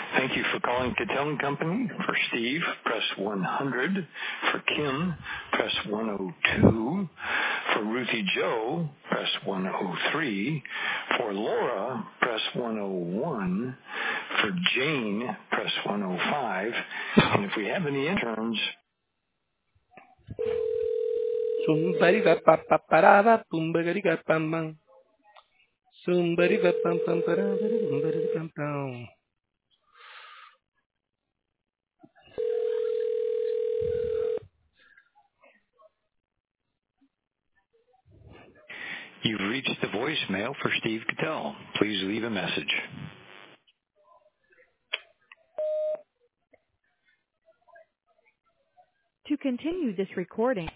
Thank you for calling Cattell and Company. For Steve, press 100. For Kim, press 102. For Ruthie Joe, press 103. For Laura, press 101. For Jane, press 105. And if we have any interns... Somebody va pa pa parada, pumbagari ga pam bam. Somebody va pam pam parada, pumbagari pam pam. You've reached the voicemail for Steve Cattell. Please leave a message. To continue this recording,